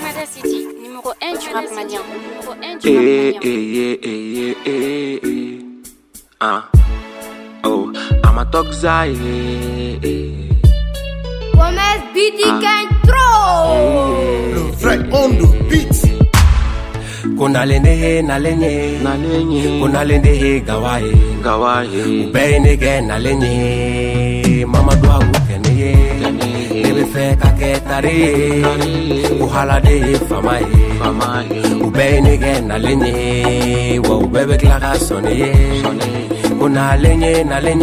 Canada City, numéro 1 du rap malien. Numéro 1 du rap malien. Oh, I'm a toxic. Gomez BD Kentro. Le vrai on the beat. Kunalende nalenye kunalende gawaye ubeinege nalenye mama dwa ukeneye nebe fe kaketare uhalade famaye ubeinege nalenye wa ubebe klaka soneye kunalende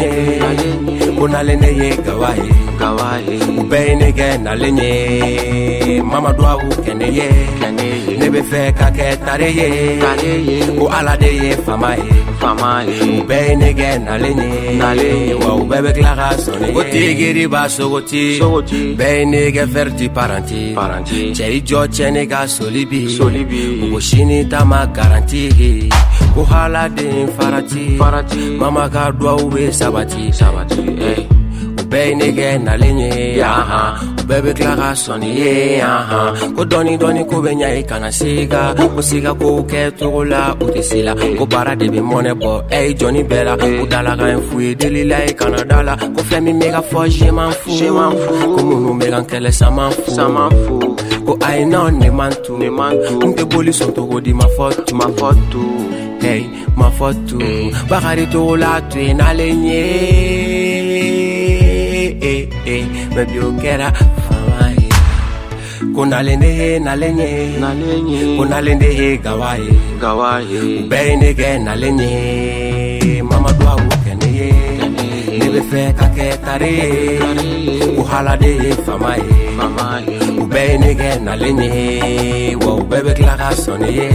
gawaye ubeinege nalenye mama dwa ukeneye nebe fe kaketare ko alade ye famaye ubeinege nalenye wa ubebe klaka soneye otigiri ba sogoti beinege verti paranti chei jo chenega solibi ugoshini tama garanti ko halade farati mama ka dwa ube sabati ubeinege nalenye ubebe klaka soneye ko doni ko benya ikana siga ko siga ko ketola utesila ko bara de be mone bo Johnny Bella udala ka enfuye delila ikana dala ko femi mega foje manfu ko munu mega kele samanfu ko I know ne mantu nte boli sonto ko di ma foto ma foto bakari to la tu nalenye me biokera famaye kunalende kunalende gawaye ubeinege nalenye mama dwa ukeneye nebe fe kaketare uhalade famaye ubeinege nalenye wa ubebe klaka soneye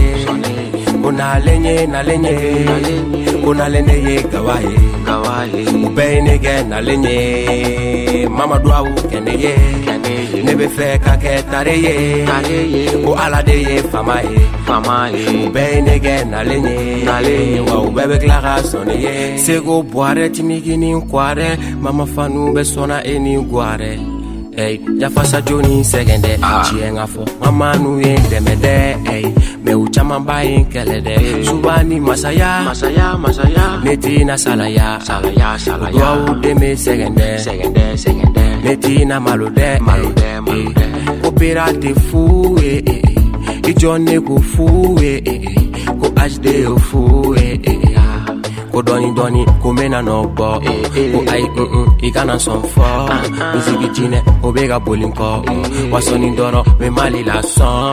kunalende gawaye ubeinege nalenye mama dwa ukeneye nebe fe kaketare ko alade ye famaye ubeinege nalenye wa ubebe klaka soneye sego boire timigini kware mama fanu be sona eni gware jafasa joni segende chienga fo mama nu yendemede me uchama bayin kelede subani masaya netina salaya wa udeme segende netina malude opera te fu ijone ko fu ko hd fu ko doni ko mena no bo ko ai ikana son fo music jine obega bolinko wasoni ndoro me mali la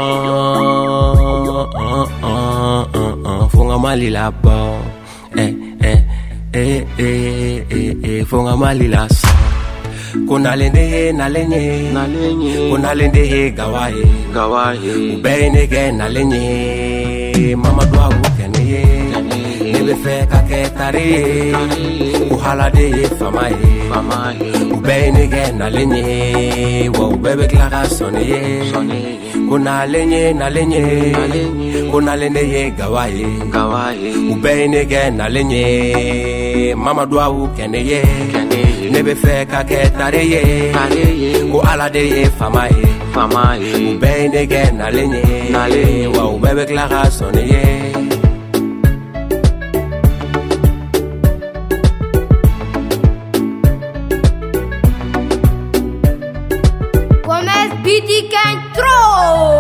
son fonga mali la bo fonga mali la son kunalende gawaye ubeinege nalenye mama dwa ukeneye nebe fe kaketare uhalade famaye ubeinege nalenye wa ubebe klaka soneye kunalende gawaye ubeinege nalenye mama dwa ukeneye nebe fe kaketare ko alade famaye ubeinege nalenye wa ubebe klaka soneye BD Kentro.